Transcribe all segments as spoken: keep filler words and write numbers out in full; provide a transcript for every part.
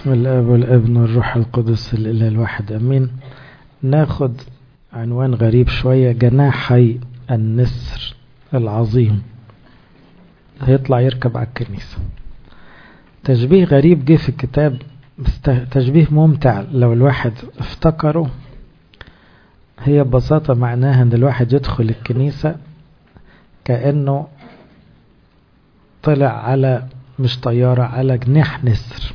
بسم الاب والابن والروح القدس الاله الواحد امين. ناخد عنوان غريب شوية، جناحي النسر العظيم. هيطلع يركب على الكنيسة. تشبيه غريب جه في الكتاب، تشبيه ممتع لو الواحد افتكره. هي ببساطة معناها ان الواحد يدخل الكنيسة كأنه طلع على مش طيارة، على جناح نسر.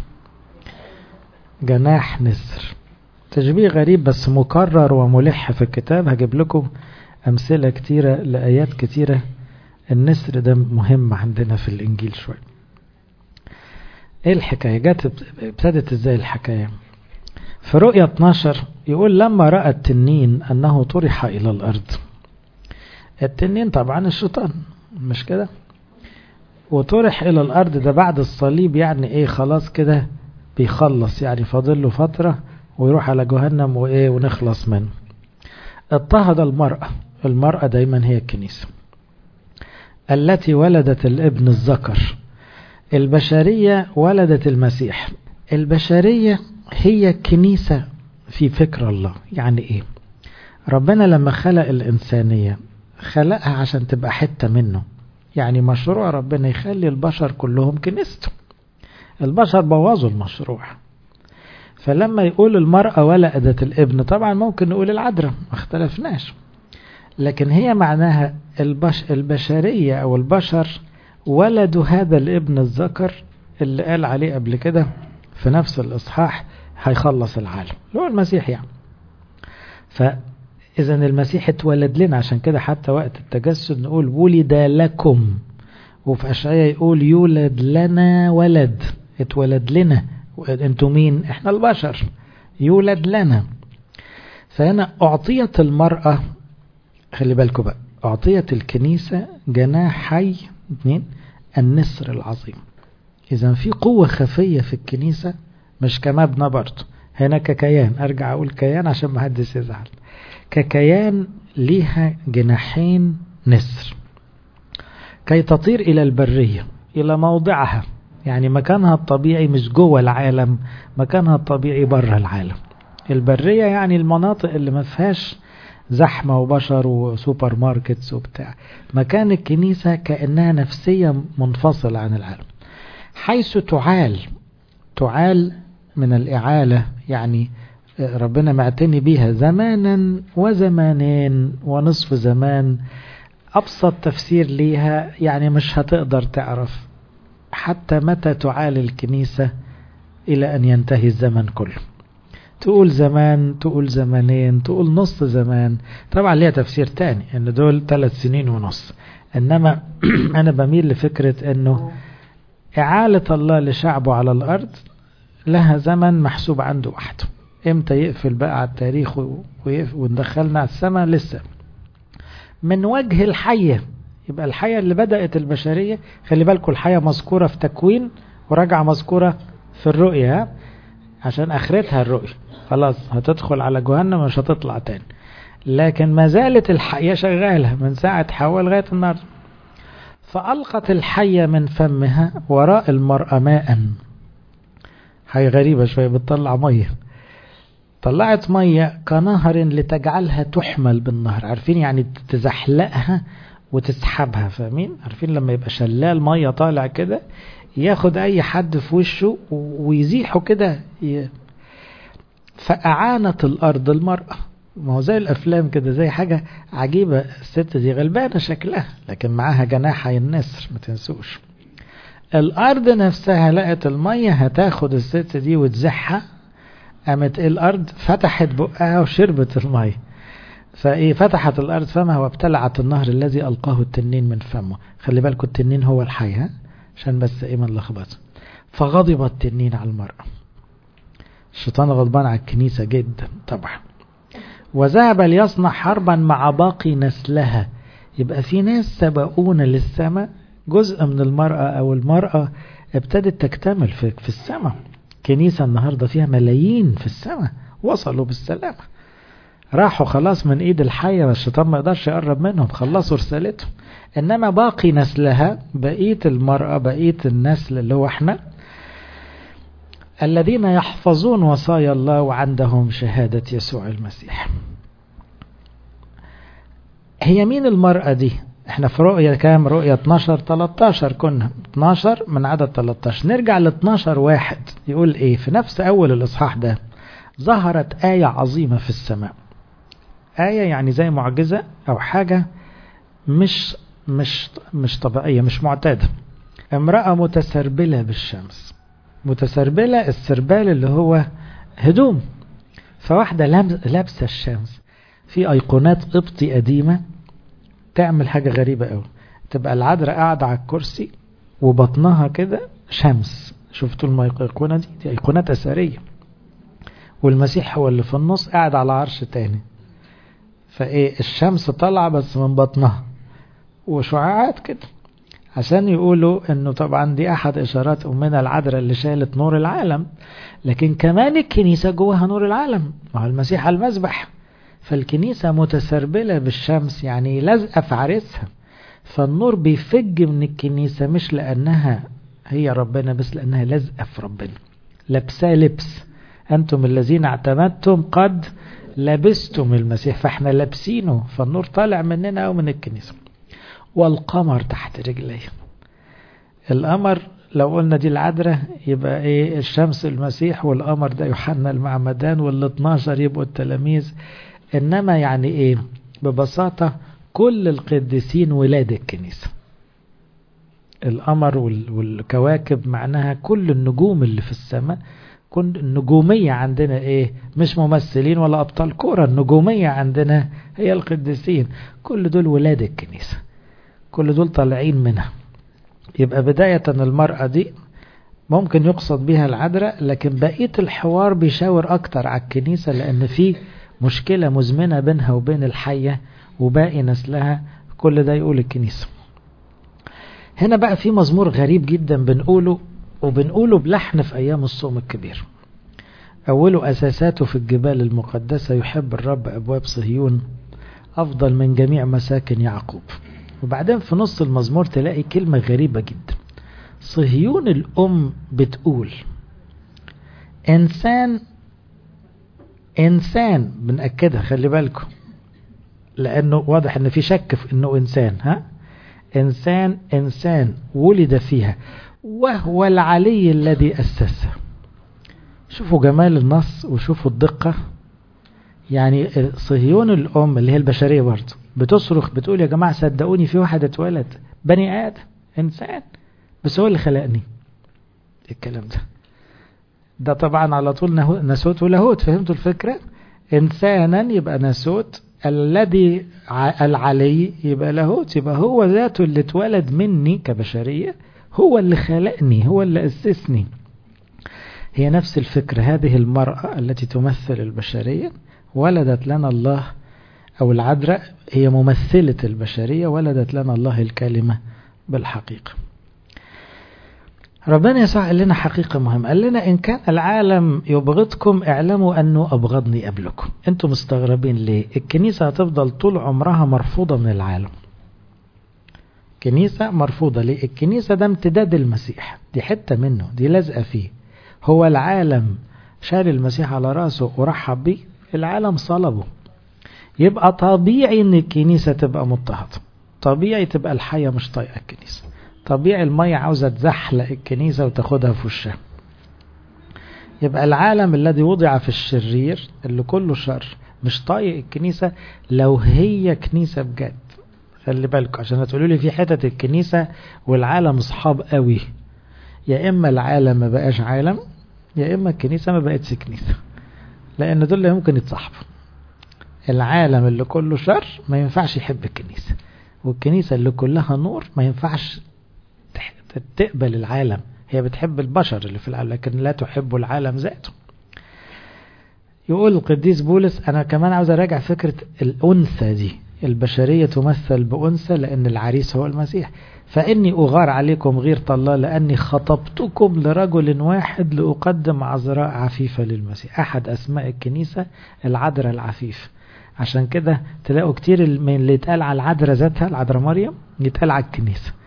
جناح نسر تشبيه غريب بس مكرر وملح في الكتاب. هجيب لكم أمثلة كتيرة لآيات كتيرة. النسر ده مهم عندنا في الإنجيل شوية. ايه الحكاية؟ جت ابتدت ازاي الحكاية؟ في رؤية اتناشر يقول لما رأى التنين أنه طرح إلى الأرض. التنين طبعا الشيطان، مش كده؟ وطرح إلى الأرض ده بعد الصليب، يعني ايه؟ خلاص كده بيخلص، يعني فاضل له فترة ويروح على جهنم وايه ونخلص منه. اضطهد المرأة. المرأة دايما هي الكنيسة التي ولدت الابن الذكر. البشرية ولدت المسيح. البشرية هي الكنيسة في فكر الله. يعني ايه؟ ربنا لما خلق الإنسانية خلقها عشان تبقى حتة منه. يعني مشروع ربنا يخلي البشر كلهم كنيسته. البشر بوظوا المشروع. فلما يقول المرأة ولدت الابن، طبعا ممكن نقول العذراء، ما اختلفناش، لكن هي معناها البش البشرية أو البشر ولدوا هذا الابن الذكر اللي قال عليه قبل كده في نفس الإصحاح هيخلص العالم، اللي هو المسيح يعني. فإذا المسيح اتولد لنا، عشان كده حتى وقت التجسد نقول ولد لكم، وفي أشعياء يقول يولد لنا ولد. اتولد لنا. انتوا مين؟ احنا البشر. يولد لنا. فهنا اعطيت المرأة، خلي بالكم بقى، اعطيت الكنيسة جناحي اثنين النسر العظيم. اذا في قوة خفية في الكنيسة، مش كمبنى برضه، هنا ككيان. ارجع اقول كيان عشان ما حدش يزعل. ككيان ليها جناحين نسر كي تطير الى البرية، الى موضعها. يعني مكانها الطبيعي مش جوه العالم، مكانها الطبيعي بره العالم. البرية يعني المناطق اللي ما فيهاش زحمة وبشر وسوبر ماركتس وبتاع. مكان الكنيسة كأنها نفسية منفصلة عن العالم، حيث تعال. تعال من الإعالة، يعني ربنا معتني بيها زمانا وزمانين ونصف زمان. أبسط تفسير ليها يعني مش هتقدر تعرف حتى متى تعال الكنيسة إلى أن ينتهي الزمن كله. تقول زمان، تقول زمانين، تقول نص زمان. طبعا ليها تفسير تاني أن دول ثلاث سنين ونص، إنما أنا بميل لفكرة أنه إعالة الله لشعبه على الأرض لها زمن محسوب عنده وحده. إمتى يقفل بقى على التاريخ وندخلنا على السماء؟ لسه. من وجه الحية، يبقى الحياة اللي بدأت البشرية. خلي بالكم الحياة مذكورة في تكوين وراجعة مذكورة في الرؤية، عشان آخرتها الرؤية. خلاص هتدخل على جهنم مش هتطلع تاني، لكن ما زالت الحياة شغالة من ساعة حواء لغاية النهاردة. فألقت الحية من فمها وراء المرأة ماء. حاجة غريبة شوية، بتطلع مية. طلعت مية كنهر لتجعلها تحمل بالنهر. عارفين يعني تزحلقها وتسحبها، فاهمين؟ عارفين لما يبقى شلال مية طالع كده ياخد اي حد في وشه ويزيحه كده. فأعانت الأرض المرأة. ما هو زي الأفلام كده، زي حاجة عجيبة. الست دي غلبانة شكلها، لكن معاها جناحي النسر، ما تنسوش. الأرض نفسها لقت المية هتاخد الست دي وتزحها، قامت الأرض فتحت بقها وشربت المية. فايه؟ فتحت الارض فمها وابتلعت النهر الذي القاه التنين من فمه. خلي بالكم التنين هو الحي، ها، عشان بس ايه ما نلخبطش. فغضب التنين على المرأة. الشيطان غضبان على الكنيسة جدا طبعا. وذهب ليصنع حربا مع باقي نسلها. يبقى في ناس سبقونا للسماء، جزء من المرأة او المرأة ابتدت تكتمل في, في السماء. كنيسة النهاردة فيها ملايين في السماء وصلوا بالسلامة، راحوا خلاص من ايد الحية، والشيطان ما يقدرش يقرب منهم، خلصوا رسالتهم. انما باقي نسلها، بقية المرأة، بقية النسل اللي هو احنا، الذين يحفظون وصايا الله وعندهم شهادة يسوع المسيح. هي مين المرأة دي؟ احنا في رؤية كام؟ رؤية اتناشر تلتاشر كنا اتناشر من عدد تلتاشر. نرجع ل اتناشر واحد يقول ايه في نفس اول الاصحاح ده؟ ظهرت آية عظيمة في السماء. آية يعني زي معجزة او حاجة مش مش مش طبيعية، مش معتادة. امرأة متسربلة بالشمس. متسربلة، السربال اللي هو هدوم. فواحدة لابسة الشمس. في ايقونات قبطي قديمة تعمل حاجة غريبة قوي. تبقى العذراء قاعدة على الكرسي وبطنها كده شمس. شفتوا الايقونة دي؟ دي ايقونات اثرية. والمسيح هو اللي في النص قاعد على عرش تاني. فايه الشمس طالعة بس من بطنها وشعاعات كده، عشان يقولوا انه طبعا دي احد اشارات امنا العذراء اللي شالت نور العالم. لكن كمان الكنيسة جواها نور العالم، ما هو المسيح على المذبح. فالكنيسة متسربلة بالشمس، يعني لازقة في عريسها. فالنور بيفج من الكنيسة مش لأنها هي ربنا بس، لأنها لازقة في ربنا، لبسها لبس. أنتم الذين اعتمدتم قد لبستم المسيح، فاحنا لابسينه. فالنور طالع مننا أو من الكنيسة. والقمر تحت رجليه. القمر لو قلنا دي العذراء يبقى ايه؟ الشمس المسيح، والقمر ده يوحنا المعمدان، وال اتناشر يبقوا التلاميذ. إنما يعني إيه؟ ببساطة كل القديسين ولاد الكنيسة. القمر والكواكب معناها كل النجوم اللي في السماء. كل النجومية عندنا إيه؟ مش ممثلين ولا أبطال كورة. النجومية عندنا هي القديسين. كل دول ولاد الكنيسة، كل دول طالعين منها. يبقى بداية المرأة دي ممكن يقصد بها العذراء، لكن بقية الحوار بيشاور أكتر على الكنيسة، لأن فيه مشكلة مزمنة بينها وبين الحية وباقي نسلها. كل ده يقول الكنيسة. هنا بقى في مزمور غريب جدا بنقوله، وبنقوله بلحن في أيام الصوم الكبير. أوله أساساته في الجبال المقدسة، يحب الرب أبواب صهيون أفضل من جميع مساكن يعقوب. وبعدين في نص المزمور تلاقي كلمة غريبة جدا. صهيون الأم بتقول إنسان إنسان، بنأكدها خلي بالكم، لأنه واضح أن في شك في أنه إنسان. ها إنسان إنسان ولد فيها، وهو العلي الذي أسسها. شوفوا جمال النص وشوفوا الدقة. يعني صهيون الأم اللي هي البشرية برضه بتصرخ بتقول يا جماعة صدقوني في واحد اتولد بني آدم إنسان، بس هو اللي خلقني. الكلام ده ده طبعا على طول ناسوت ولاهوت. فهمتوا الفكرة؟ إنسانا يبقى ناسوت، الذي العلي يبقى لاهوت. يبقى هو ذاته اللي اتولد مني كبشرية، هو اللي خلقني، هو اللي أسسني. هي نفس الفكرة. هذه المرأة التي تمثل البشرية ولدت لنا الله، أو العذراء هي ممثلة البشرية، ولدت لنا الله الكلمة بالحقيقة. ربنا يسوع قال لنا حقيقة مهمة. قال لنا إن كان العالم يبغضكم اعلموا أنه أبغضني قبلكم. أنتم مستغربين ليه؟ الكنيسة هتفضل طول عمرها مرفوضة من العالم. كنيسة مرفوضة ليه؟ الكنيسة ده امتداد المسيح، دي حتة منه، دي لازقة فيه. هو العالم شال المسيح على رأسه ورحب بيه، العالم صلبه. يبقى طبيعي ان الكنيسة تبقى مضطهدة، طبيعي تبقى الحية مش طايقة الكنيسة، طبيعي المية عاوزة تزحلق الكنيسة وتاخدها في وشها. يبقى العالم الذي وضع في الشرير اللي كله شر مش طايق الكنيسة لو هي كنيسة بجد. خلي بالكم عشان هتقولوا لي في حتة الكنيسة والعالم اصحاب قوي. يا اما العالم ما بقاش عالم، يا اما الكنيسة ما بقتش كنيسة، لان دول ممكن يتصاحبوا. العالم اللي كله شر ما ينفعش يحب الكنيسة، والكنيسة اللي كلها نور ما ينفعش تقبل العالم. هي بتحب البشر اللي في العالم لكن لا تحب العالم ذاته. يقول القديس بولس أنا كمان عاوز أراجع فكرة الأنثى دي. البشرية تمثل بأنثى لأن العريس هو المسيح. فإني أغار عليكم غيرة الله لأني خطبتكم لرجل واحد لأقدم عذراء عفيفة للمسيح. أحد أسماء الكنيسة العذراء العفيف. عشان كده تلاقوا كتير من اللي يتقال على العذراء ذاتها، العذراء مريم، يتقال على الكنيسة،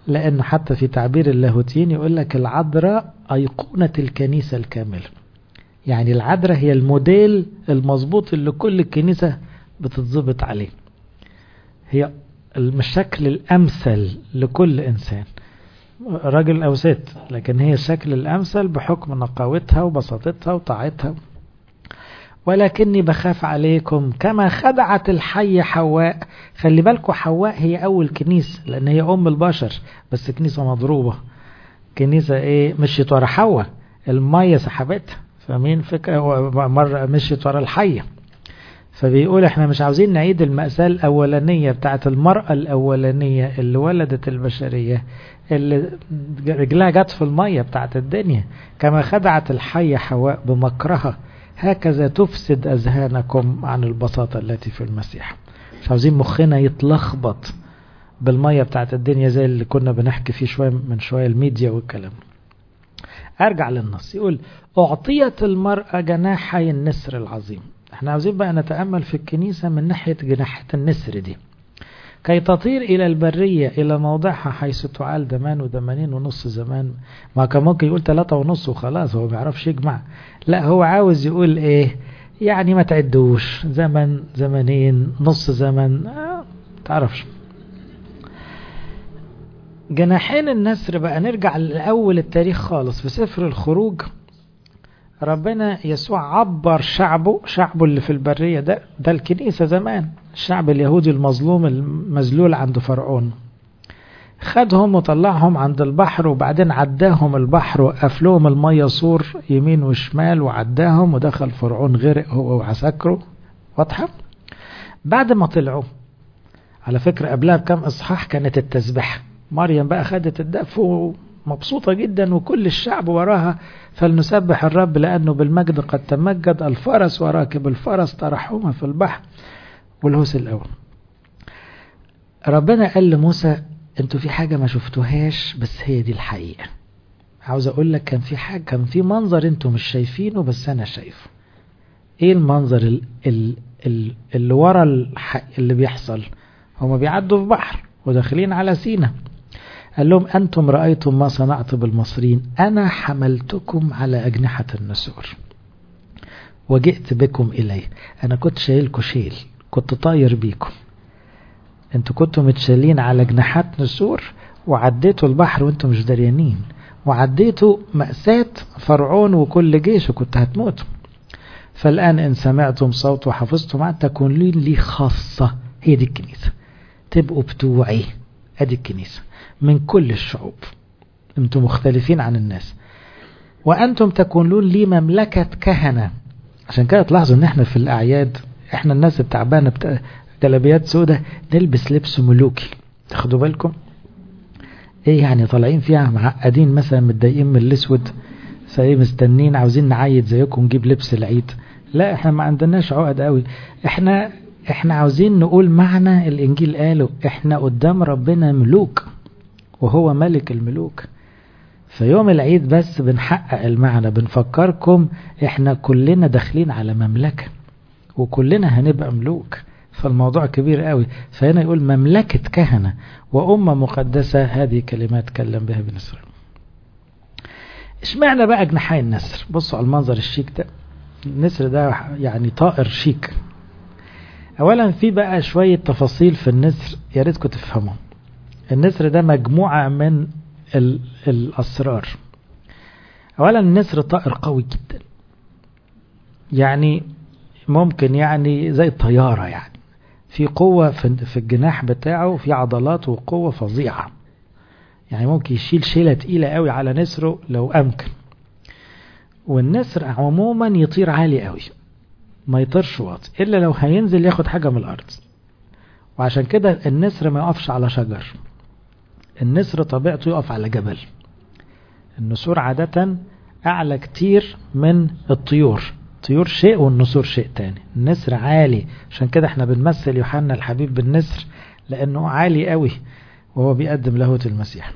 لأنه حتى في تعبير اللاهوتيين يقول لك العذراء أيقونة الكنيسة الكاملة. يعني العذراء هي الموديل المضبوط اللي كل الكنيسة بتتضبط عليه، هي الشكل الأمثل لكل إنسان راجل أو ست، لكن هي الشكل الأمثل بحكم نقاوتها وبساطتها وطاعتها. ولكني بخاف عليكم كما خدعت الحية حواء. خلي بالكم حواء هي أول كنيسة لأن هي أم البشر، بس كنيسة مضروبة، كنيسة إيه مشيت ورا حواء، المية سحبتها، فمين فكرة مرة مشيت ورا الحية. فبيقول احنا مش عاوزين نعيد المأساة الأولانية بتاعت المرأة الأولانية اللي ولدت البشرية اللي رجلها جت في المية بتاعت الدنيا. كما خدعت الحية حواء بمكرها هكذا تفسد أذهانكم عن البساطة التي في المسيح. مش عاوزين مخنا يتلخبط بالمية بتاعت الدنيا زي اللي كنا بنحكي فيه شوية من شوية الميديا والكلام. أرجع للنص يقول أعطيت المرأة جناحي النسر العظيم. احنا عاوزين بقى نتأمل في الكنيسة من ناحية جناحة النسر دي، كي تطير إلى البرية إلى موضعها حيث تعال دمان ودمانين ونص زمان. ما كان ممكن يقول ثلاثة ونص وخلاص، هو بيعرفش يجمع. لا هو عاوز يقول ايه يعني ما تعدوش زمن زمنين نص زمن آه تعرفش. جناحين النسر بقى نرجع لأول التاريخ خالص في سفر الخروج. ربنا يسوع عبر شعبه شعبه اللي في البرية ده ده الكنيسة زمان، الشعب اليهودي المظلوم المذلول عند فرعون، خدهم وطلعهم عند البحر وبعدين عداهم البحر وقف لهم المية سور يمين وشمال وعداهم ودخل فرعون غرق هو وعساكره. واضحة؟ بعد ما طلعوا على فكرة قبلها بكم إصحاح كانت التسبيحة، مريم بقى خدت الدف مبسوطة جدا وكل الشعب وراها، فلنسبح الرب لأنه بالمجد قد تمجد، الفرس وراكب الفرس طرحهما في البحر. والهوس الأول ربنا قال لموسى انتوا في حاجة ما شفتوهاش بس هي دي الحقيقة. عاوز اقول لك كان في حاجة، كان في منظر انتوا مش شايفينه بس انا شايفه. ايه المنظر ال ال ال اللي ورا الحق اللي بيحصل؟ هما بيعدوا في بحر وداخلين على سينا، قال لهم أنتم رأيتم ما صنعت بالمصريين، أنا حملتكم على أجنحة النسور وجئت بكم إلي. أنا كنت شايلكم شيل، كنت طاير بيكم، أنتوا كنتوا متشالين على جناحات نسور وعديتوا البحر وأنتم مش دريانين، وعديتوا مأساة فرعون وكل جيش وكنت هتموتوا. فالآن إن سمعتم صوت وحفظتم معه تكونون لي خاصة. هي دي الكنيسة، تبقوا بتوعي. أدي الكنيسة من كل الشعوب، أنتم مختلفين عن الناس. وأنتم تكونون لي مملكة كهنة. عشان كده تلاحظوا ان احنا في الأعياد احنا الناس بتعبانة بتاع جلابيات سودة نلبس لبس ملوكي. تاخدوا بالكم ايه يعني طالعين فيها معقدين مثلا متضايقين من الاسود فايه مستنين عاوزين نعيد زيكم نجيب لبس العيد. لا احنا ما عندناش عقد قوي، احنا احنا عاوزين نقول معنى الانجيل قاله، احنا قدام ربنا ملوك وهو ملك الملوك. في يوم العيد بس بنحقق المعنى، بنفكركم احنا كلنا داخلين على مملكة وكلنا هنبقى ملوك، فالموضوع كبير قوي. فهنا يقول مملكة كهنة وأمة مقدسة، هذه كلمات كلم بها بني إسرائيل. اشمعنى بقى جناحي النسر؟ بصوا على المنظر الشيك ده، النسر ده يعني طائر شيك. اولا في بقى شوية تفاصيل في النسر يا ريتكم تفهموا. النسر ده مجموعة من الأسرار. اولا النسر طائر قوي جدا، يعني ممكن يعني زي الطيارة، يعني في قوة في الجناح بتاعه، في عضلات وقوة فظيعة، يعني ممكن يشيل شيلة تقيلة قوي على نسره لو أمكن. والنسر عموما يطير عالي قوي، ما يطيرش واطي إلا لو هينزل ياخد حاجة من الأرض. وعشان كده النسر ما يقفش على شجر، النسر طبيعته يقف على جبل. النسور عادة أعلى كتير من الطيور، الطيور شيء والنسور شيء تاني. النسر عالي، عشان كده احنا بنمثل يوحنا الحبيب بالنسر لأنه عالي قوي وهو بيقدم لاهوت المسيح.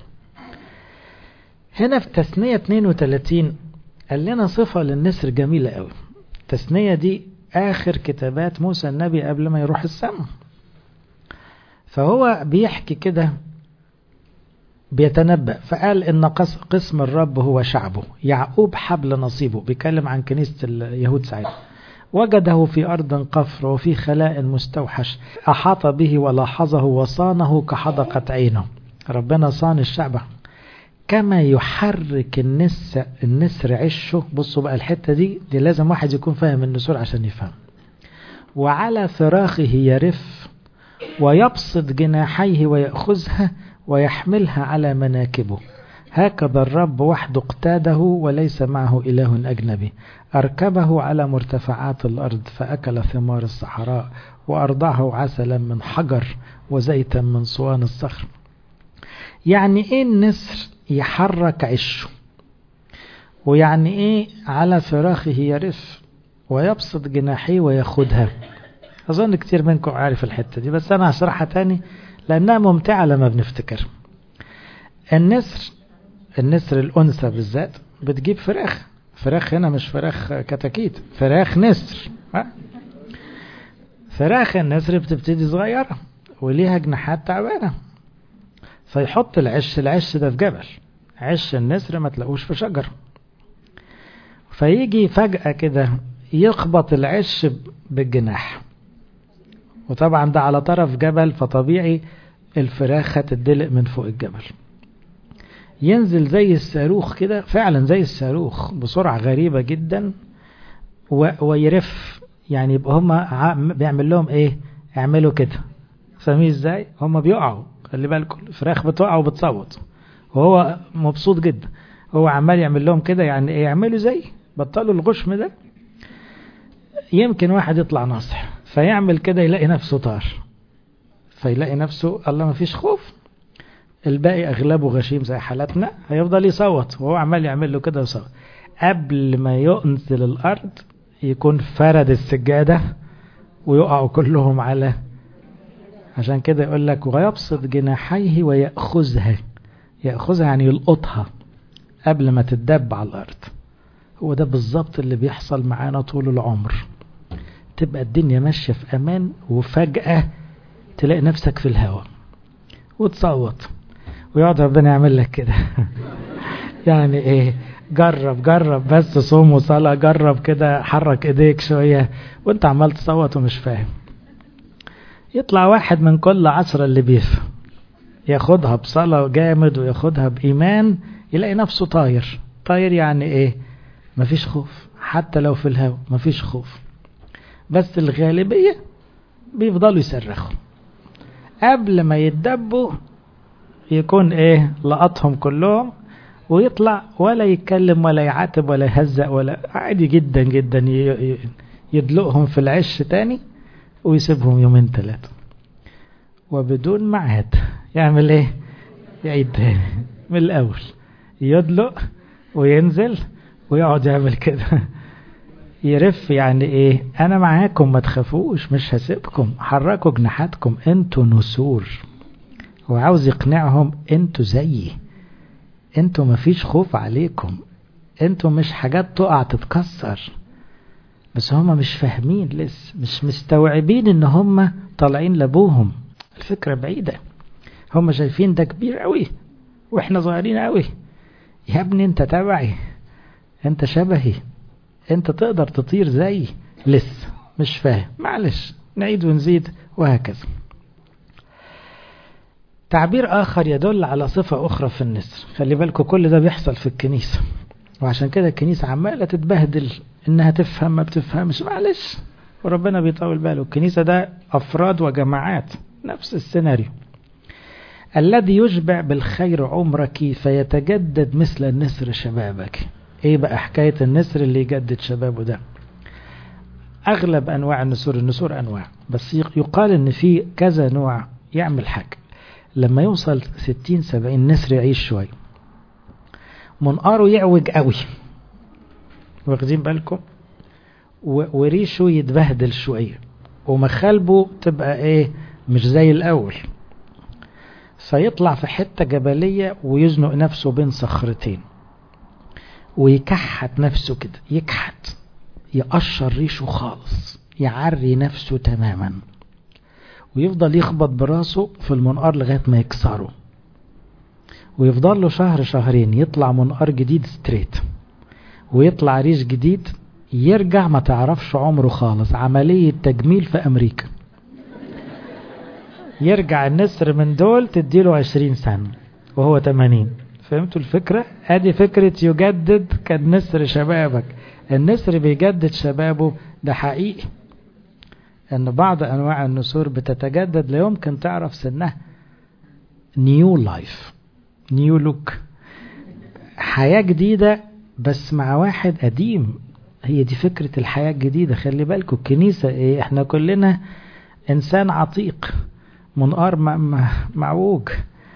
هنا في تثنية اثنين وثلاثين قال لنا صفة للنسر جميلة قوي. التثنية دي آخر كتابات موسى النبي قبل ما يروح السماء، فهو بيحكي كده بيتنبأ فقال إن قسم الرب هو شعبه، يعقوب حبل نصيبه، بيكلم عن كنيسة اليهود ساعتها. وجده في أرض قفر وفي خلاء مستوحش، أحاط به ولاحظه وصانه كحدقة عينه. ربنا صان الشعب كما يحرك النسر, النسر عشه. بصوا بقى الحتة دي دي لازم واحد يكون فاهم النسور عشان يفهم. وعلى فراخه يرف ويبسط جناحيه ويأخذها ويحملها على مناكبه. هكذا الرب وحده اقتاده وليس معه إله أجنبي. أركبه على مرتفعات الأرض فأكل ثمار الصحراء وأرضعه عسلا من حجر وزيتا من صوان الصخر. يعني إيه النسر يحرك عشه؟ ويعني إيه على فراخه يرف ويبسط جناحيه ويأخذها؟ أظن كتير منكم عارف الحتة دي، بس أنا هشرحها تاني لأنها ممتعة لما بنفتكر. النسر النسر الأنثى بالذات بتجيب فراخ. فراخ هنا مش فراخ كتاكيت، فراخ نسر. فراخ النسر بتبتدي صغيرة وليها جناحات تعبانة، فيحط العش العش ده في جبل. عش النسر ما تلاقوش في شجر، فيجي فجأة كده يخبط العش بالجناح، وطبعا ده على طرف جبل، فطبيعي الفراخ هتدلق من فوق الجبل. ينزل زي الصاروخ كده، فعلا زي الصاروخ بسرعة غريبة جدا، ويرف. يعني يبقى هم بيعمل لهم ايه؟ يعملوا كده. فاهمين ازاي؟ هم بيقعوا، خلي بالكم الفراخ بتقع وبتصوت وهو مبسوط جدا. هو عمال يعمل لهم كده، يعني ايه؟ يعملوا زي بطلوا الغشم ده. يمكن واحد يطلع ناصح فيعمل كده يلاقي نفسه طار، فيلاقي نفسه الله ما فيش خوف. الباقي اغلبه غشيم زي حالتنا، هيفضل يصوت وهو عمال يعمل له كده وصوت. قبل ما ينزل الارض يكون فرد السجادة ويقعوا كلهم على. عشان كده يقول لك ويبسط جناحيه ويأخذها. يأخذها يعني يلقطها قبل ما تدب على الارض. هو ده بالظبط اللي بيحصل معانا طول العمر. تبقى الدنيا ماشية في امان وفجأة تلاقي نفسك في الهواء وتصوت، ويقعد ربنا يعمل لك كده. يعني ايه؟ جرب جرب بس صوم وصلاة، جرب كده حرك ايديك شوية وانت عمال تصوت ومش فاهم. يطلع واحد من كل عشرة اللي بيفهم ياخدها بصلاة جامد وياخدها بإيمان، يلاقي نفسه طاير. طاير يعني ايه؟ مفيش خوف، حتى لو في الهواء مفيش خوف. بس الغالبية بيفضلوا يصرخوا قبل ما يتدبوا، يكون ايه؟ لقطهم كلهم ويطلع ولا يتكلم ولا يعاتب ولا يهزق ولا، عادي جدا جدا يدلقهم في العش تاني ويسيبهم يومين ثلاثة وبدون معاد. يعمل ايه؟ يعيد تاني من الاول، يدلق وينزل ويقعد يعمل كده. يرف يعني ايه؟ انا معاكم ما تخافوش، مش هسيبكم، حركوا جناحاتكم، انتوا نسور. هو عاوز يقنعهم انتوا زيي، انتوا مفيش خوف عليكم، انتوا مش حاجات تقع تتكسر. بس هم مش فاهمين لسه، مش مستوعبين ان هم طالعين لابوهم. الفكرة بعيدة، هم شايفين ده كبير قوي واحنا صغيرين قوي. يا ابني انت تبعي، انت شبهي، انت تقدر تطير زي. لسه مش فاهم، معلش نعيد ونزيد وهكذا. تعبير آخر يدل على صفة أخرى في النسر. خلي بالكم كل ده بيحصل في الكنيسة، وعشان كده الكنيسة عمالة تتبهدل إنها تفهم ما بتفهمش، معلش، وربنا بيطول باله. الكنيسة ده أفراد وجماعات، نفس السيناريو. الذي يشبع بالخير عمرك فيتجدد مثل النسر شبابك. ايه بقى حكاية النسر اللي يجدد شبابه ده؟ اغلب انواع النسور، النسور انواع، بس يقال ان في كذا نوع يعمل حاجة. لما يوصل ستين سبعين نسر يعيش شوي، منقاره يعوج قوي، واخدين بالكم، وريشه يتبهدل شوية، ومخالبه تبقى ايه؟ مش زي الاول. فيطلع في حتة جبلية ويزنق نفسه بين صخرتين ويكحت نفسه كده، يكحت، يقشر ريشه خالص، يعري نفسه تماما، ويفضل يخبط براسه في المنقار لغاية ما يكسره. ويفضل له شهر شهرين يطلع منقار جديد ستريت، ويطلع ريش جديد، يرجع ما تعرفش عمره خالص، عملية تجميل في أمريكا. يرجع النسر من دول تديله عشرين سنة وهو تمانين. فهمتوا الفكرة؟ ادي فكرة يجدد كالنسر شبابك. النسر بيجدد شبابه، ده حقيقي ان بعض انواع النسور بتتجدد لا يمكن تعرف سنها. نيو لايف، نيو لوك، حياة جديدة بس مع واحد قديم. هي دي فكرة الحياة الجديدة. خلي بالكم الكنيسة ايه، احنا كلنا انسان عتيق، منقار معوج،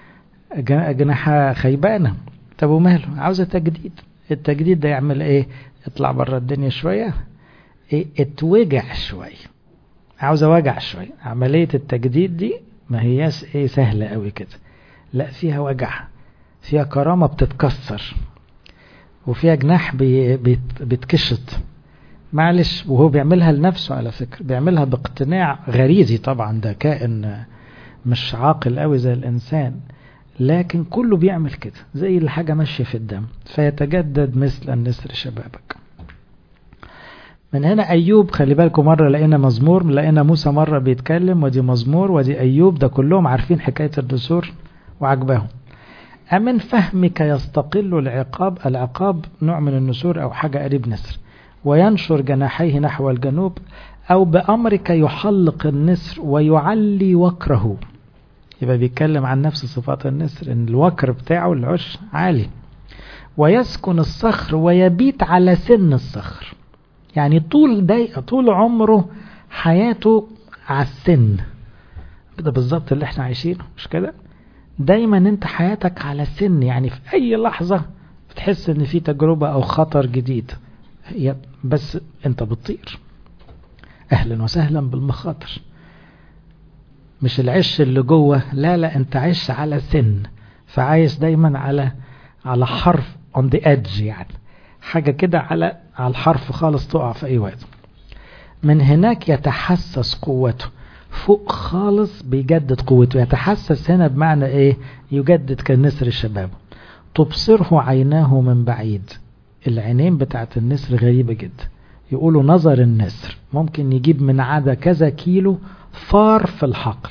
جناحة خيبانة. طب وماله، عاوزة تجديد. التجديد ده يعمل ايه؟ اطلع برا الدنيا شوية، ايه اتوجع شوية، عاوزة وجع شوية. عملية التجديد دي ما هياش ايه سهلة قوي كده، لا فيها وجع، فيها كرامة بتتكسر، وفيها جناح بي بيت بيتكشط. معلش، وهو بيعملها لنفسه على فكرة، بيعملها باقتناع غريزي طبعا، ده كائن مش عاقل قوي زي الإنسان، لكن كله بيعمل كده زي الحاجة ماشية في الدم. فيتجدد مثل النسر شبابك. من هنا أيوب، خلي بالكم مرة لقينا مزمور، لقينا موسى مرة بيتكلم، ودي مزمور ودي أيوب، ده كلهم عارفين حكاية النسور وعجبهم. أمن فهمك يستقل العقاب، العقاب نوع من النسور أو حاجة قريب نسر، وينشر جناحيه نحو الجنوب، أو بأمرك يحلق النسر ويعلي وكره. يبقى بيتكلم عن نفس صفات النسر، ان الوكر بتاعه العش عالي. ويسكن الصخر ويبيت على سن الصخر، يعني طول داي طول عمره حياته على السن. كده بالظبط اللي احنا عايشينه، مش كده؟ دايما انت حياتك على سن، يعني في اي لحظة بتحس ان في تجربة او خطر جديد، بس انت بتطير. اهلا وسهلا بالمخاطر، مش العش اللي جوه، لا لا، انت عش على سن، فعايش دايما على على حرف on the edge، يعني حاجة كده على على الحرف خالص، تقع في اي وقت. من هناك يتحسس قوته، فوق خالص بيجدد قوته. يتحسس هنا بمعنى ايه؟ يجدد كالنسر الشباب. تبصره عيناه من بعيد. العينين بتاعت النسر غريبة جدا. يقولوا نظر النسر ممكن يجيب من عدا كذا كيلو فار في الحقل.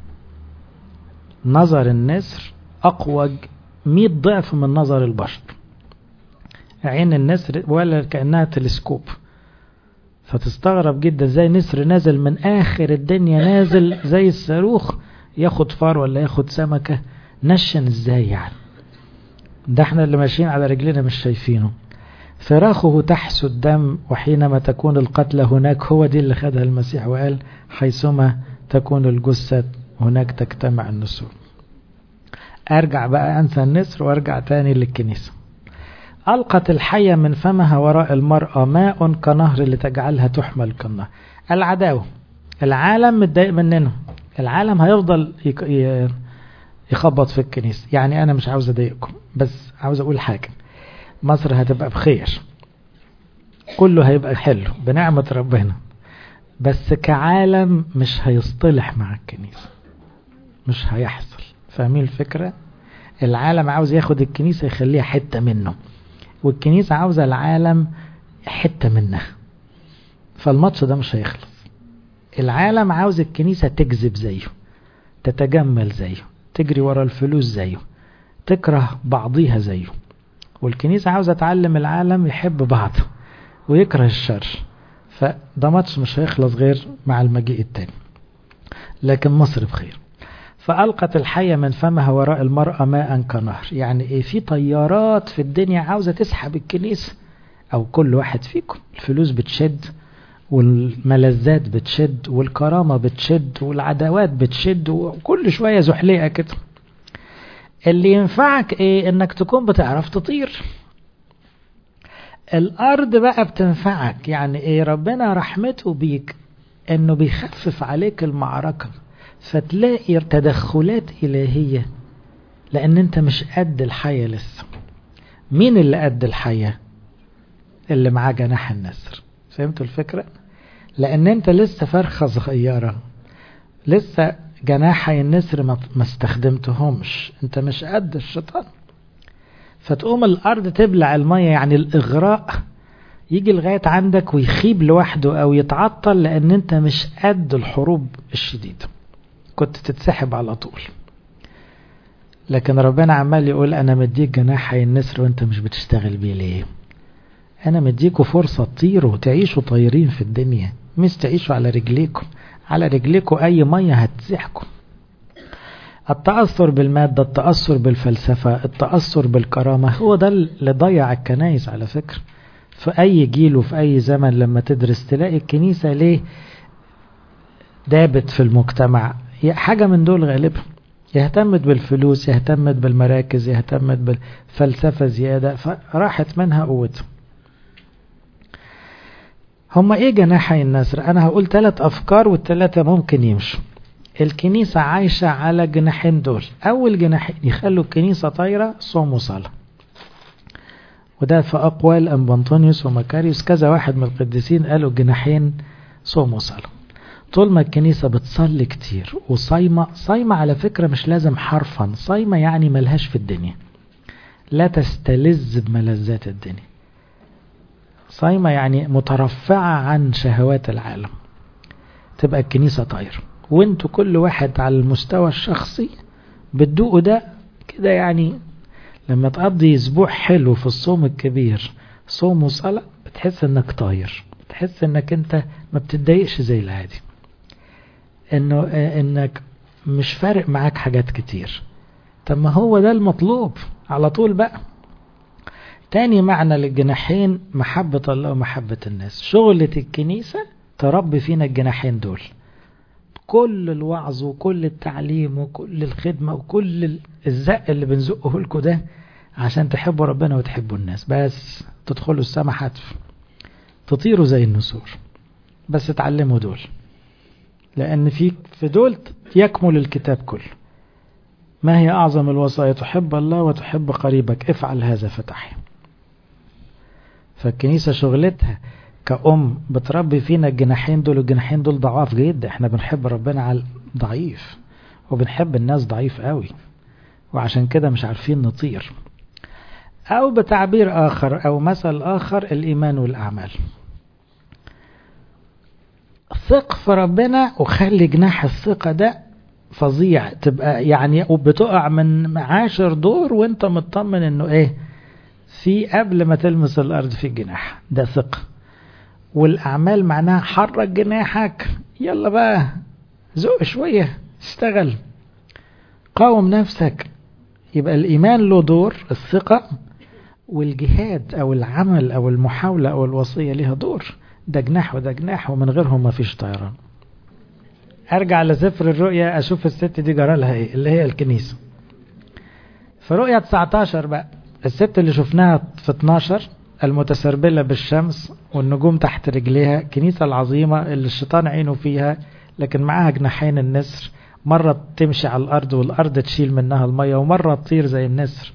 نظر النسر أقوى مئة ضعف من نظر البشر. عين النسر ولا كأنها تلسكوب، فتستغرب جدا زي نسر نازل من آخر الدنيا، نازل زي الصاروخ ياخد فار ولا ياخد سمكة، نشن ازاي يعني؟ ده احنا اللي ماشيين على رجلنا مش شايفينه. فراخه تحس الدم، وحينما تكون القتلى هناك، هو دي اللي خدها المسيح وقال حيثما تكون الجثة هناك تجتمع النسور. ارجع بقى انسى النسر وارجع تاني للكنيسة. ألقت الحية من فمها وراء المرأة ماء كنهر لتجعلها تحمل كالنهر. العداوة، العالم متضايق مننا، العالم هيفضل يخبط في الكنيسة. يعني أنا مش عاوز أضايقكم، بس عاوز أقول حاجة، مصر هتبقى بخير، كله هيبقى حلو بنعمة ربنا، بس كعالم مش هيصطلح مع الكنيسة، مش هيحصل. فاهمين الفكرة؟ العالم عاوز ياخد الكنيسة يخليها حتة منه، والكنيسة عاوزة العالم حتة منها، فالماتش ده مش هيخلص. العالم عاوز الكنيسة تكذب زيه، تتجمل زيه، تجري ورا الفلوس زيه، تكره بعضيها زيه، والكنيسة عاوزة تعلم العالم يحب بعض ويكره الشر. فده ماتش مش هيخلص غير مع المجيء التاني. لكن مصر بخير. فألقت الحية من فمها وراء المرأة ماء كنهر. يعني ايه؟ في طيارات في الدنيا عاوزة تسحب الكنيسة او كل واحد فيكم. الفلوس بتشد، والملذات بتشد، والكرامة بتشد، والعداوات بتشد، وكل شوية زحليقة كده. اللي ينفعك ايه؟ انك تكون بتعرف تطير. الارض بقى بتنفعك. يعني ايه؟ ربنا رحمته بيك انه بيخفف عليك المعركة، فتلاقي تدخلات إلهية، لأن أنت مش قد الحية لسه. مين اللي قد الحية؟ اللي معاه جناح النسر. فهمتوا الفكرة؟ لأن أنت لسه فرخة صغيرة، لسه جناحي النسر ما استخدمتهمش، انت مش قد الشيطان. فتقوم الارض تبلع المية، يعني الاغراء يجي لغاية عندك ويخيب لوحده او يتعطل، لان انت مش قد الحروب الشديدة، كنت تتسحب على طول. لكن ربنا عمال يقول انا مديك جناحي النسر وانت مش بتشتغل بيه ليه؟ انا مديكوا فرصة تطيروا تعيشوا طايرين في الدنيا، مش تعيشوا على رجليكم. على رجليكم اي مية هتزحكم. التأثر بالمادة، التأثر بالفلسفة، التأثر بالكرامة، هو ده اللي ضيع الكنائس على فكرة. في اي جيل وفي اي زمن لما تدرس تلاقي الكنيسة ليه دابت في المجتمع، حاجة من دول غالبا، يهتمت بالفلوس، يهتمت بالمراكز، يهتمت بالفلسفة زيادة، فراحت منها قوتها. هما ايه جناحي النسر؟ انا هقول ثلاث افكار والثلاثة ممكن يمشوا. الكنيسة عايشة على جناحين دول. اول جناحين يخلوا الكنيسة طايرة، صوم وصلاة. وده في اقوال ام بنطونيوس ومكاريوس، كذا واحد من القديسين قالوا الجناحين صوم وصلاة. طول ما الكنيسة بتصلي كتير وصايمة، صايمة على فكرة مش لازم حرفا، صايمة يعني ملهاش في الدنيا، لا تستلذ بملذات الدنيا. صايمة يعني مترفعة عن شهوات العالم، تبقى الكنيسة طايرة. وانتوا كل واحد على المستوى الشخصي بتدوقوا ده كده، يعني لما تقضي اسبوع حلو في الصوم الكبير، صوم وصلاة، بتحس انك طاير، بتحس انك انت ما بتتضايقش زي العادي، انه انك مش فارق معاك حاجات كتير. طب ما هو ده المطلوب على طول بقى. تاني معنى للجناحين محبة الله ومحبة الناس. شغلة الكنيسة تربي فينا الجناحين دول، كل الوعظ وكل التعليم وكل الخدمة وكل الزق اللي بنزقه لكم ده عشان تحبوا ربنا وتحبوا الناس، بس تدخلوا السما حتف، تطيروا زي النسور. بس تعلموا دول، لأن في في دول يكمل الكتاب كله. ما هي أعظم الوصايا؟ تحب الله وتحب قريبك، افعل هذا فتحيا. فالكنيسة شغلتها كأم بتربي فينا الجناحين دول. الجناحين دول ضعاف جدا، احنا بنحب ربنا على ضعيف وبنحب الناس ضعيف قوي، وعشان كده مش عارفين نطير. أو بتعبير آخر أو مثل آخر، الإيمان والأعمال. ثق في ربنا وخلي جناح الثقة ده فظيع، تبقى يعني وبتقع من عاشر دور وانت مطمن انه ايه، في قبل ما تلمس الارض في الجناح ده ثقة. والاعمال معناها حرك جناحك، يلا بقى زق شوية، اشتغل، قاوم نفسك. يبقى الايمان له دور، الثقة، والجهاد او العمل او المحاولة او الوصية لها دور. ده جناح وده جناح، ومن غيرهم ما فيش طيران. ارجع لسفر الرؤيا اشوف الست دي جرى لها ايه، اللي هي الكنيسة. في رؤيا تسعتاشر بقى، الست اللي شفناها في اتناشر المتسربلة بالشمس والنجوم تحت رجليها، الكنيسة العظيمة اللي الشيطان عينه فيها، لكن معاها جناحين النسر، مرة تمشي على الارض والارض تشيل منها المية، ومرة تطير زي النسر.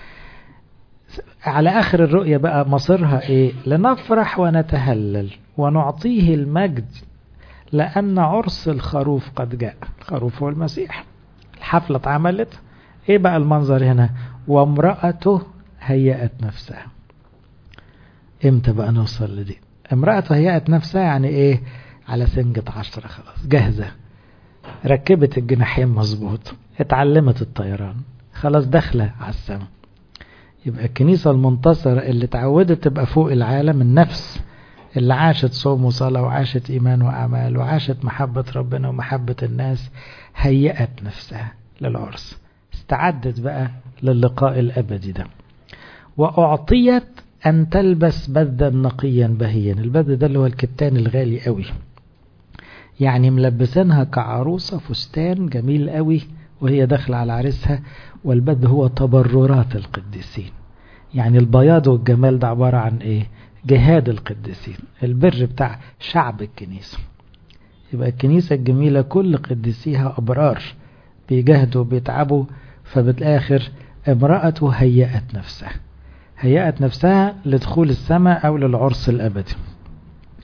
على اخر الرؤيا بقى مصيرها ايه؟ لنفرح ونتهلل ونعطيه المجد لأن عرس الخروف قد جاء. الخروف هو المسيح. الحفلة اتعملت، ايه بقى المنظر هنا؟ وامرأته هيأت نفسها. امتى بقى نوصل لدي؟ امرأته هيأت نفسها يعني ايه؟ على سنجة عشرة، خلاص جاهزة، ركبت الجناحين مظبوط، اتعلمت الطيران، خلاص داخلة على السماء. يبقى الكنيسة المنتصرة اللي تعودت تبقى فوق العالم، النفس اللي عاشت صوم وصلاة وعاشت إيمان وأعمال وعاشت محبة ربنا ومحبة الناس، هيأت نفسها للعرس، استعدت بقى للقاء الأبدي ده. وأعطيت أن تلبس بذا نقيا بهيا. البذ ده اللي هو الكتان الغالي قوي، يعني ملبسينها كعروسة فستان جميل قوي وهي داخلة على عريسها. والبذ هو تبررات القديسين، يعني البياض والجمال ده عبارة عن ايه؟ جهاد القديسين، البر بتاع شعب الكنيسة. يبقى الكنيسة الجميلة كل قديسيها أبرار بيجاهدوا بيتعبوا، فبالآخر امرأته هيأت نفسها، هيأت نفسها لدخول السماء أو للعرس الأبدي.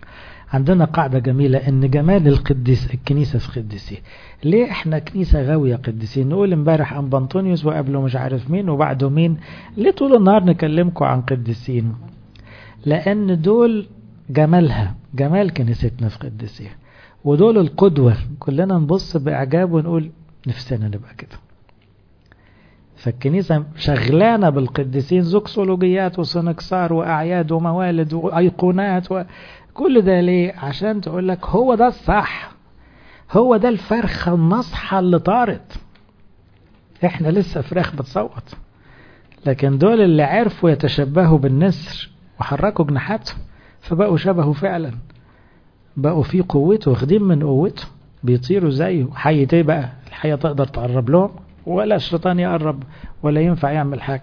عندنا قاعدة جميلة ان جمال القديس الكنيسة في قديسيه. ليه احنا كنيسة غاوية قديسين؟ نقول امبارح ام بنطونيوس وقبله مش عارف مين وبعده مين. ليه طول النهار نكلمكم عن قديسين؟ لان دول جمالها، جمال كنيستنا في قديسيه، ودول القدوة. كلنا نبص باعجاب ونقول نفسنا نبقى كده. فالكنيسة شغلانة بالقديسين، زوكسولوجيات وسنكسار وأعياد وموالد وأيقونات وكل ده. ليه؟ عشان تقول لك هو ده الصح، هو ده الفرخة النصحة اللي طارت. احنا لسه فراخ بتصوت، لكن دول اللي عرفوا يتشبهوا بالنسر وحركوا جناحاتهم فبقوا شبهه فعلا، بقوا في قوته، واخدين من قوته، بيطيروا زيه. حية ايه بقى؟ الحية تقدر تقرب لهم ولا الشيطان يقرب ولا ينفع يعمل حاجة.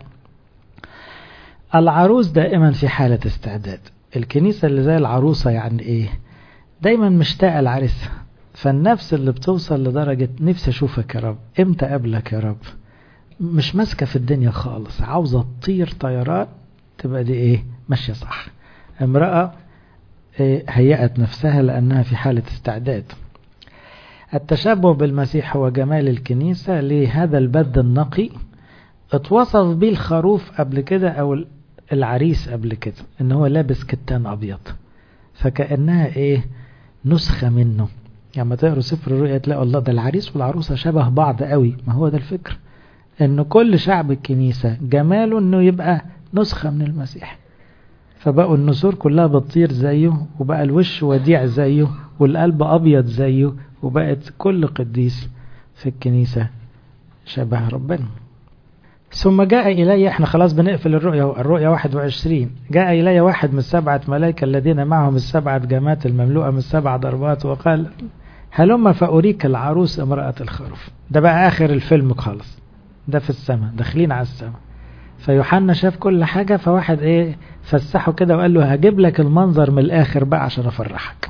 العروس دائما في حالة استعداد. الكنيسة اللي زي العروسة يعني ايه؟ دايما مشتاقة العريس. فالنفس اللي بتوصل لدرجة نفسي اشوفك يا رب، امتى قبلك يا رب، مش ماسكة في الدنيا خالص، عاوزة تطير طيران، تبقى دي ايه؟ ماشية صح. امرأة إيه؟ هيئت نفسها لأنها في حالة استعداد. التشبه بالمسيح هو جمال الكنيسة. لهذا البد النقي اتوصف به الخروف قبل كده أو العريس قبل كده، إن هو لابس كتان أبيض، فكأنها إيه؟ نسخة منه. يعني ما تقروا سفر الرؤيا تلاقوا الله ده العريس والعروسة شبه بعض قوي. ما هو ده الفكر، إنه كل شعب الكنيسة جماله إنه يبقى نسخة من المسيح. فبقوا النسور كلها بتطير زيه، وبقى الوش وديع زيه، والقلب أبيض زيه، وبقت كل قديس في الكنيسة شبه ربنا. ثم جاء إلي، احنا خلاص بنقفل الرؤيا، الرؤيا واحد وعشرين. جاء إلي واحد من السبعة ملائكة الذين معهم السبعة جمات المملوءة من السبع ضربات، وقال هلما فأريك العروس امرأة الخروف. ده بقى آخر الفيلم خالص، ده في السماء، داخلين على السماء. فيوحنا شاف كل حاجة، فواحد ايه فسحه كده وقال له هجيب لك المنظر من الآخر بقى عشان أفرحك.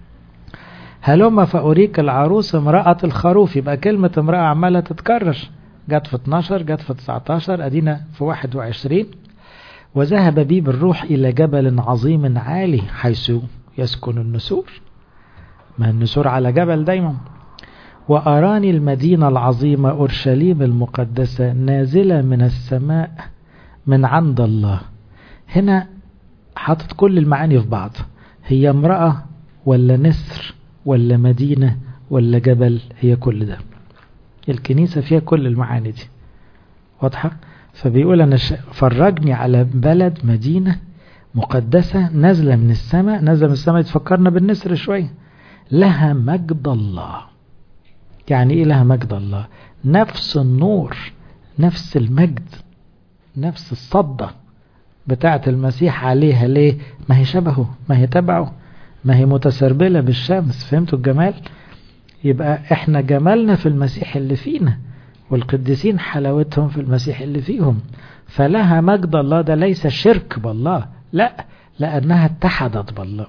هلما فأريك العروس امرأة الخروف. يبقى كلمة امرأة عمالة تتكرر، جت في اتناشر، جت في تسعتاشر، أدينا في واحد وعشرين. وذهب بي بالروح إلى جبل عظيم عالي حيث يسكن النسور. ما النسور على جبل دايما. وأراني المدينة العظيمة أورشليم المقدسة نازلة من السماء من عند الله. هنا حاطط كل المعاني في بعض. هي امرأة ولا نسر ولا مدينة ولا جبل؟ هي كل ده. الكنيسة فيها كل المعاني دي واضحة. فبيقول أنا فرجني على بلد مدينة مقدسة نازلة من السماء. نازلة من السماء تفكرنا بالنسر شوية. لها مجد الله. يعني إيه لها مجد الله؟ نفس النور، نفس المجد، نفس الصدة بتاعة المسيح عليها. ليه؟ ما هي شبهه، ما هي تبعه، ما هي متسربلة بالشمس. فهمتوا الجمال؟ يبقى احنا جمالنا في المسيح اللي فينا، والقديسين حلاوتهم في المسيح اللي فيهم. فلها مجد الله. ده ليس شرك بالله، لا، لأنها اتحدت بالله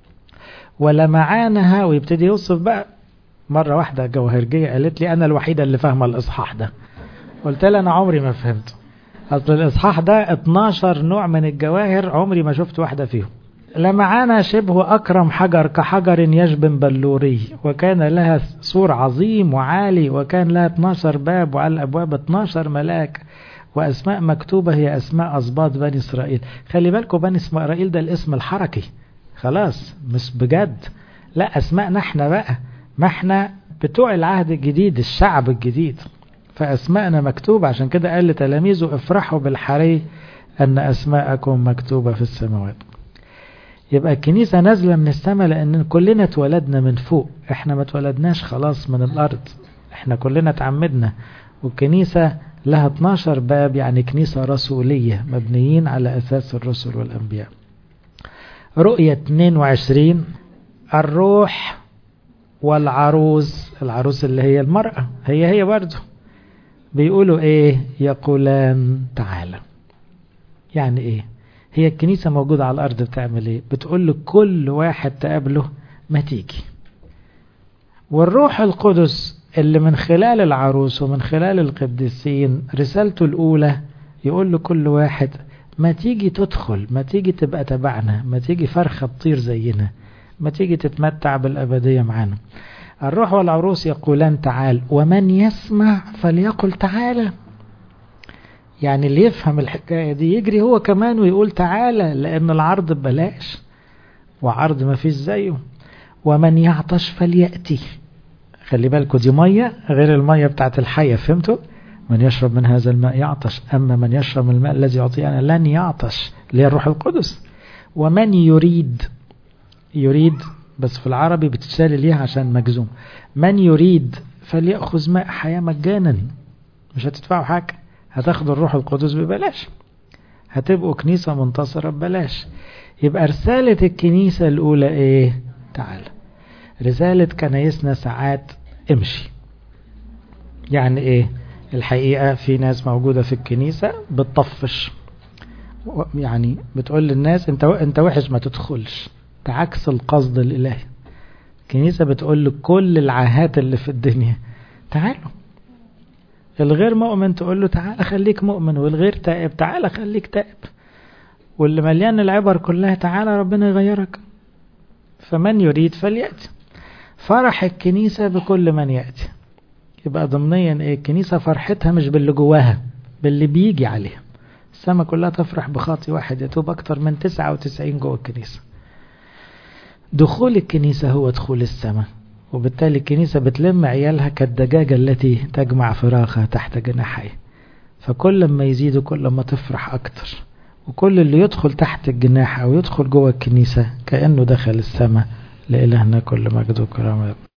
ولمعانها. ويبتدي يوصف بقى. مرة واحدة جوهرجية قالت لي أنا الوحيدة اللي فاهمة الإصحاح ده. قلت لها أنا عمري ما فهمته. أصل الإصحاح ده اتناشر نوع من الجواهر، عمري ما شفت واحدة فيهم. لمعانا شبه أكرم حجر كحجر يشبن بلوري، وكان لها سور عظيم وعالي، وكان لها اتناشر باب، وعلى الأبواب اتناشر ملاك، وأسماء مكتوبة هي أسماء أسباط بني إسرائيل. خلي بالكم بني إسرائيل ده الاسم الحركي خلاص، مش بجد، لا أسماءنا احنا بقى، ما احنا بتوع العهد الجديد، الشعب الجديد، فأسماءنا مكتوبة. عشان كده قال لتلاميذه افرحوا بالحري أن أسماءكم مكتوبة في السماوات. يبقى الكنيسة نازلة من السماء لأن كلنا اتولدنا من فوق. احنا ما اتولدناش خلاص من الأرض، احنا كلنا اتعمدنا. والكنيسة لها اتناشر باب، يعني كنيسة رسولية مبنيين على أساس الرسل والأنبياء. رؤية اتنين وعشرين. الروح والعروس، العروس اللي هي المرأة، هي هي برضو بيقولوا ايه؟ يقولان تعالى. يعني ايه؟ هي الكنيسة موجودة على الأرض بتعمل ايه؟ بتقول لكل واحد تقابله ما تيجي. والروح القدس اللي من خلال العروس ومن خلال القديسين رسالته الأولى يقول لكل واحد ما تيجي تدخل، ما تيجي تبقى تبعنا، ما تيجي فرخة تطير زينا، ما تيجي تتمتع بالأبدية معنا. الروح والعروس يقولان تعال، ومن يسمع فليقل تعالى. يعني اللي يفهم الحكاية دي يجري هو كمان ويقول تعالى، لأن العرض ببلاش وعرض ما فيش زيه. ومن يعطش فليأتي. خلي بالكوا دي مية غير المية بتاعت الحية، فهمتوا؟ من يشرب من هذا الماء يعطش، أما من يشرب من الماء الذي يعطيه أنا لن يعطش، اللي هي الروح القدس. ومن يريد، يريد بس في العربي بتشال ليها عشان مجزوم، من يريد فليأخذ ماء حياة مجانا، مش هتدفعوا حاجة، هتاخدوا الروح القدس ببلاش، هتبقوا كنيسة منتصرة ببلاش. يبقى رسالة الكنيسة الأولى إيه؟ تعال. رسالة كنايسنا ساعات امشي. يعني إيه؟ الحقيقة في ناس موجودة في الكنيسة بتطفش، يعني بتقول للناس انت انت وحش ما تدخلش، تعكس القصد الإلهي. الكنيسة بتقول لكل العاهات اللي في الدنيا تعالوا. الغير مؤمن تقول له تعال خليك مؤمن، والغير تائب تعال خليك تائب، واللي مليان العبر كلها تعال ربنا يغيرك. فمن يريد فليأتي. فرح الكنيسة بكل من يأتي. يبقى ضمنيا ايه؟ الكنيسة فرحتها مش باللي جواها، باللي بيجي عليها. السماء كلها تفرح بخاطي واحد يتوب أكتر من تسعة وتسعين جوه الكنيسة. دخول الكنيسة هو دخول السماء، وبالتالي الكنيسة بتلم عيالها كالدجاجة التي تجمع فراخها تحت جناحيه. فكل ما يزيدوا كل ما تفرح أكتر، وكل اللي يدخل تحت الجناح أو يدخل جوه الكنيسة كأنه دخل السماء. لإلهنا كل مجد وكرامة.